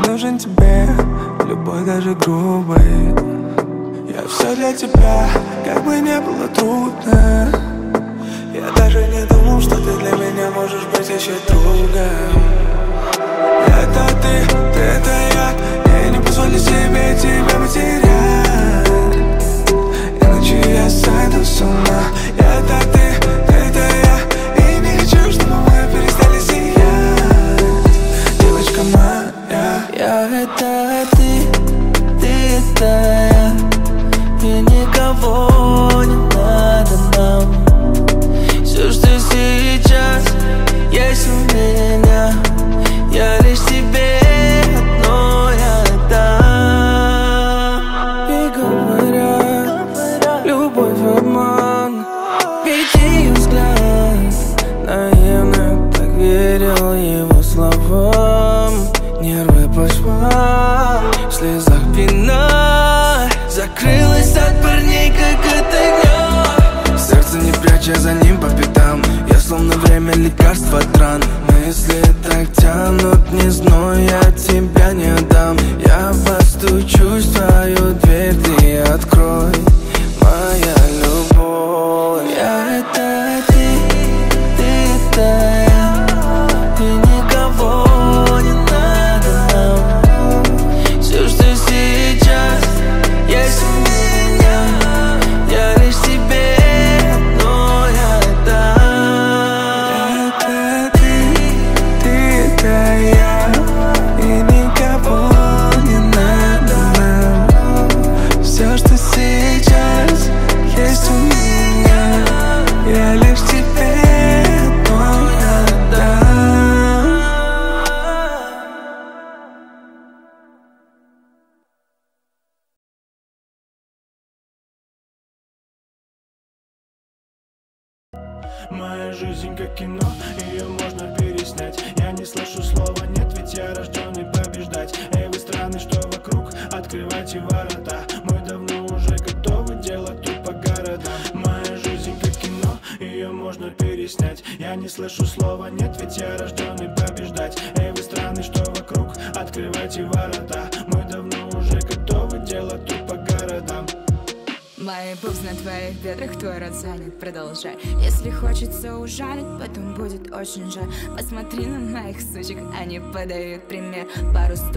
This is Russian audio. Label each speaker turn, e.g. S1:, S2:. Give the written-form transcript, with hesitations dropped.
S1: нужен тебе, любой даже грубой. Я все для тебя, как бы не было трудно. Я даже не думал, что ты для меня можешь быть еще другом. Это ты это я не позволю себе тебя потерять, иначе я сойду с ума. Это ты это я, и не хочу, чтобы мы перестали сиять. Девочка моя,
S2: я это ты это я, и никого не надо нам. Все, что сейчас есть у меня, я лишь тебе одной отдам. И говорят, любовь обман, ведь ее взгляд наивно так верил его словам. Нервы по швам, в слезах пена закрылась от парней, как от огня. Сердце не пряча за ним по пятам, я словно время лекарства от ран. Мысли так тянут, не знаю, я тебя не отдам. Я постучусь в твою дверь, ты открой, моя любовь. Я это ты это я, и никого не надо нам. Все, что сейчас есть у меня, я лишь тебе одной отдам.
S1: это ты это я, и никого не надо нам. Все, что сейчас есть у меня, я лишь тебе одной отдам.
S3: Моя жизнь как кино, ее можно переснять. Я не слышу слова нет, ведь я рожденный побеждать. Эй, вы страны, что вокруг, открывайте ворота. Мы давно уже готовы делать тут по городам. Моя жизнь как кино, ее можно переснять. Я не слышу слова нет, ведь я рожденный побеждать. Эй, вы страны, что вокруг, открывайте ворота. Мы давно уже готовы делать тут по городам.
S4: Мои пупс на твоих бедрах, твой рот занят, продолжай. Если хочется ужалить, потом будет очень жаль. Посмотри на моих сучек, они подают пример. Пару